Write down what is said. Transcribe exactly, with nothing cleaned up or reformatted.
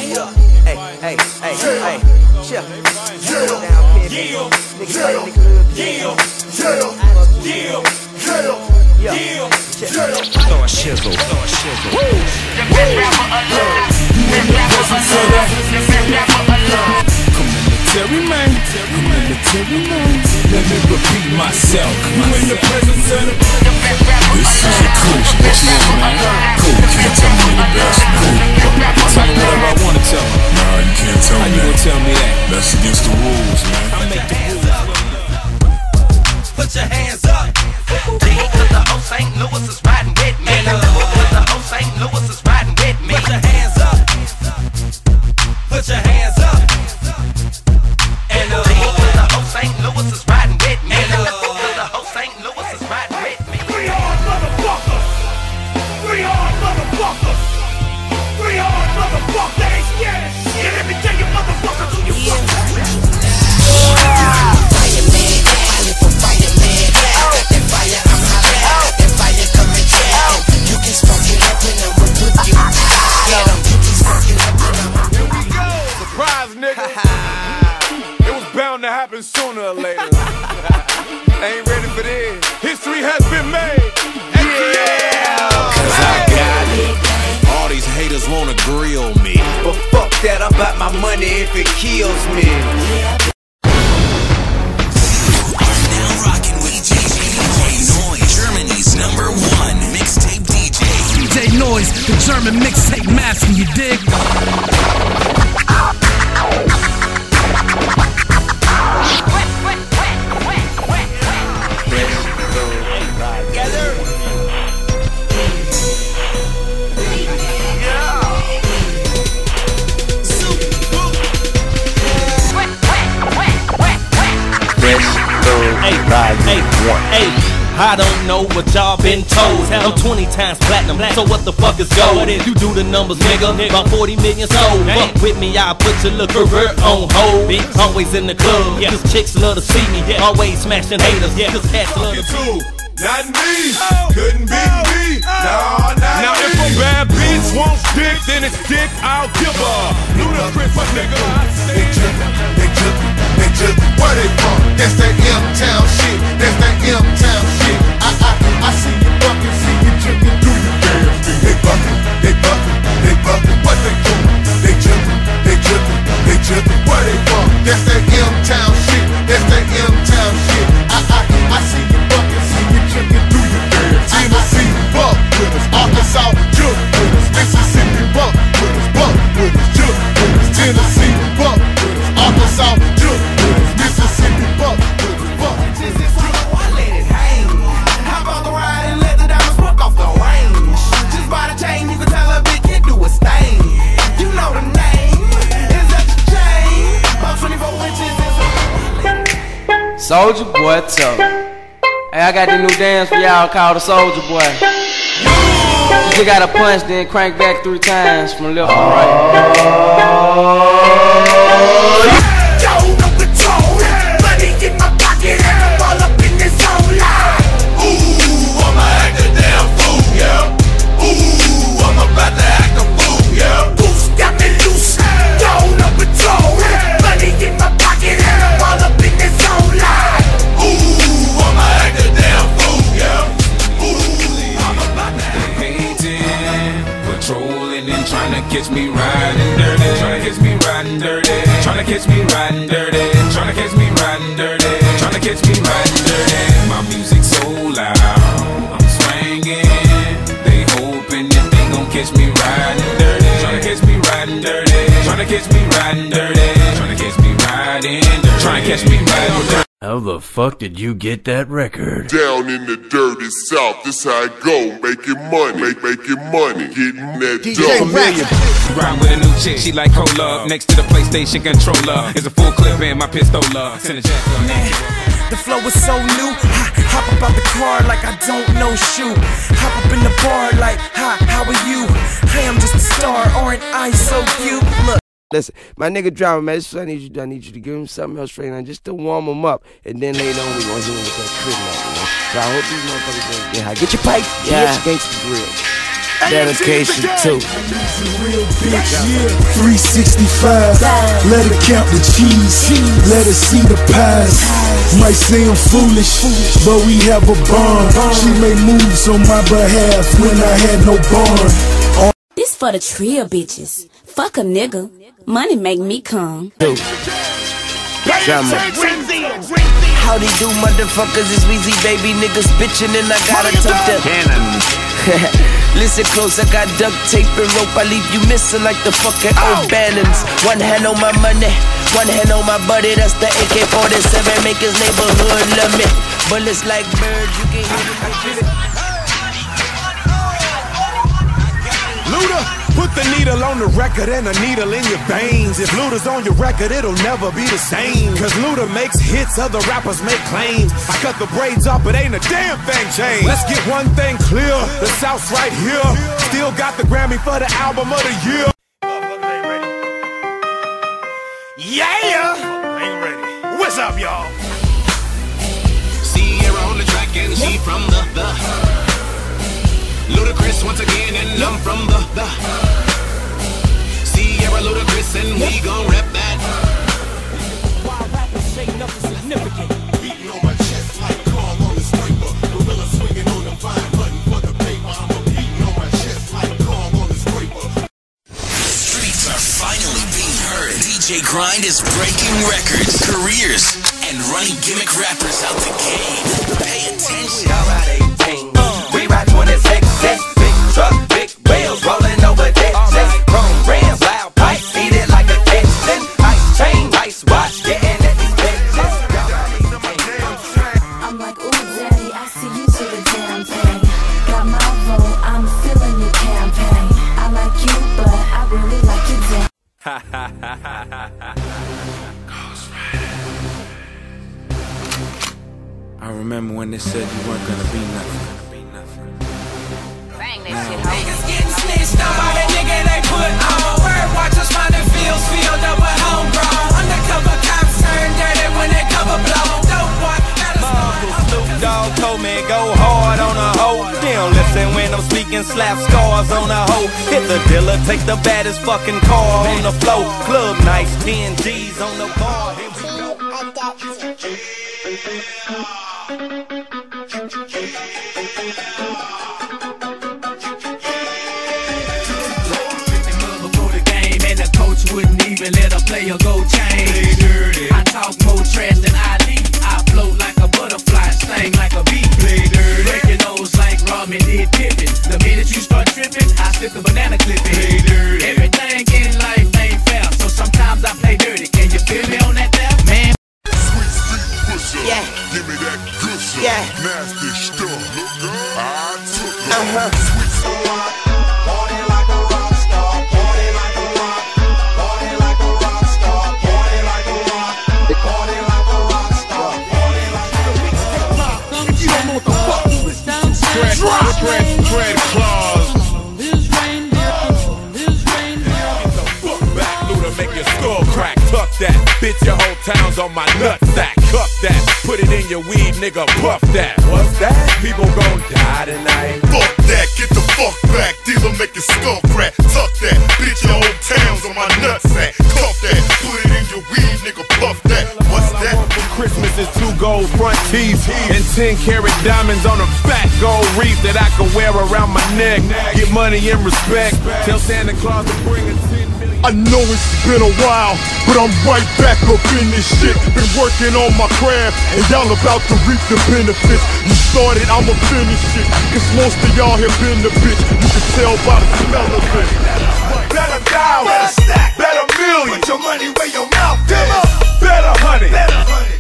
Yeah. Hey, hey, hey, hey. Chill. Slow down, pen. Nigga, play, nigga, little yeah. Yeah. Yeah. Throw a shizzle, throw a shizzle. Woo! The best rapper alive. Best rapper alive. The best rapper alive. Military man, military man. Let me repeat myself. You in the presence of the best rapper alive. This is a coach. What you want, man? Cool. You can't tell me the best. Cool. Tell me whatever I want to tell me. Nah, you can't tell me. How you gonna tell me that? That's against the rules, man. I make the rules. Put your hands up. D, cause the whole Saint Louis is riding with me. Cause the whole Saint Louis is riding with me. Put your hands up. Put your hands up. And uh, D, cause the whole Saint Louis is riding with me. Cause the whole Saint Louis is riding with me. Free hard motherfuckers! Free hard motherfuckers! Free hard motherfuckers! They ain't scared of shit. Let me tell you motherfuckers who you fuck with. To happen sooner or later. Ain't ready for this. History has been made. Yeah. Cause I got it. All these haters wanna grill me, but fuck that, I'm about my money if it kills me. Now rocking with D J Noise, Germany's number one mixtape D J. D J Noise, the German mixtape master, you dig? Hey, hey, I don't know what y'all been told. I'm twenty times platinum, so what the fuck is gold? You do the numbers, nigga, about forty million sold. Fuck with me, I'll put your little career on hold. Always in the club, cause chicks love to see me. Always smashing haters, cause cats love to see me. Not me, couldn't be me. Nah, nah. Now if a bad bitch wants dick, then it's dick I'll give her. Ludacris, my nigga. They trippin', they trippin', they trippin'. Where they from? That's that M-Town shit. That's that M-Town shit. I, I, I see you buckin', see you trippin'. Do you dance? They buckin', they buckin', they buckin'. What they doin'? They trippin', they trippin', they trippin'. Where they from? That's that M-Town shit. That's that M-Town shit. I, I, I see you buckin', see you trippin'. Do you dance? Tennessee, buck with us. Arkansas, juke with us. Mississippi, buck with us. Buck with us, juke with us. Tennessee, buck with us. Arkansas, juke with us. Mississippi, buck with us. Buck with us. I let it hang. Hop on the ride and let the diamonds work off the range. Just by the chain, you can tell a bitch can't do a stain. You know the name. Is that the chain? About twenty-four inches is Soulja Boy tough. Hey, I got the new dance for y'all called the Soulja Boy. You just gotta punch, then crank back three times from left to right. Yo, no control. Money in my pocket and I'm all up in this whole line. Ooh, I'ma act a damn fool, yeah. Ooh, I'm about to act a fool, yeah. Goose got me loose. Yo, no control. Money in my pocket and I'm all up in this whole line. Ooh, I'ma act a damn fool, yeah. Ooh, I'm about to hating, patrolling and trying to catch me riding dirty, trying to catch me riding dirty, trying to catch me riding dirty, trying to catch me riding dirty, trying to catch me riding dirty. My music so loud, I'm swinging. They hoping that they gon' catch me riding dirty, trying to catch me riding dirty, trying to catch me riding dirty, trying to catch me riding dirty, trying to catch me riding dirty. How the fuck did you get that record? down in the dirty south, this how I go, making money, make making money, getting that dough. Ride with a new chick, she like cola. Next to the PlayStation controller is a full clip and my pistola. Send a jack on that. The flow is so new. Hop up out the car like I don't know shoot. Hop up in the bar like, hi, how are you? Hey, I'm just a star, aren't I so cute? Look. Listen, my nigga Drama, man, I need you, I need you to give him something else straight now, just to warm him up, and then later on we gonna hit him with that crib, you know. So I hope these motherfuckers gonna get high. Get your pipe, yeah. Get your gangsta grill. dedication too. three sixty-five, let her count the cheese, let her see the pies. Might say I'm foolish, but we have a bond. She made moves on my behalf when I had no bond. This for the trio bitches. Fuck a nigga, money make me come. Howdy do, motherfuckers, it's Weezy, baby. Niggas bitchin' and I gotta tuck the cannon. Listen close, I got duct tape and rope. I leave you missing like the fucking old Bannons. One hand on my money, one hand on my buddy. That's the A K forty-seven, make his neighborhood love me. Bullets like birds, you can hear them. Luda, put the needle on the record and a needle in your veins. If Luda's on your record, it'll never be the same. Cause Luda makes hits, other rappers make claims. I cut the braids off, but ain't a damn thing changed. Let's get one thing clear, the South's right here. Still got the Grammy for the album of the year. Yeah! Ain't ready. What's up, y'all? Sierra on the track and she from the, the Ludacris once again, and I'm from the, the Sierra Ludacris, and we gon' rep that. Why rappers say nothing significant? Beating on my chest like Carl on the scraper. Gorilla swinging on the fine button for the paper. I'm a beating on my chest like Carl on the scraper. Streets are finally being heard. D J Grind is breaking records, careers, and running gimmick rappers out the game. Pay attention. We ride twenty-six, big truck, big wheels rolling over ditches. Chrome rims, loud pipes, eat it like a kitchen. Ice chain, ice watch, getting at these bitches. I'm like, ooh, daddy, I see you to the damn thing. Got my vote, I'm feeling your campaign. I like you, but I really like you, damn. Ha ha ha ha ha. I remember when they said you weren't gonna be nothing. Niggas getting snitched on by the nigga they put on. Bird watchers finding fields filled up with homegrown. Undercover cops turn dirty when they cover blow. Dope boy, Snoop Dogg told me go hard on a hoe. They don't listen when I'm speaking, slap scars on a hoe. Hit the dealer, take the baddest fucking car on the floor. Club nights, ten G's on the bar. Here we go. wouldn't even let a player go change. I talk more trash than I lead. I float like a butterfly, sting like a bee. Break your nose like ramen did Pippin. The minute you start tripping, I slip the banana clipping. Everything in life ain't fair, so sometimes I play dirty. Can you feel me on that there, man? Sweet street pusher, yeah. Give me that good shit, yeah. Nasty stuff. I took it. Uh-huh. Sweet soda, party like a rock star, party like a rock, party like a rock star, party like a rock, party like a rock star, party like a rock star. If you don't know what the fuck, Dread, dread, dread claws. Get the fuck back, Luda, make your skull crack. Tuck that, bitch, your whole town's on my nutsack. Cuff that, put it in your weed, nigga, puff that. What's that? People gon' die tonight. Fuck that, get the fuck back. Dealer make your skull crack. Tuck that, bitch, your whole town's on my nutsack. Cuff that, put it in your weed, nigga, puff that. What's that? Christmas is two gold front teeth and ten karat diamonds on a fat gold wreath that I can wear around my neck. Get money and respect. Tell Santa Claus to bring a ten million. I know it's been a while, but I'm right back up in this shit. Been working on my craft, and y'all about to reap the benefits. You started, I'ma finish it, cause most of y'all have been the bitch. You can tell by the smell of it. Better thousand, better million. Put your money where your mouth is. Better honey, better honey.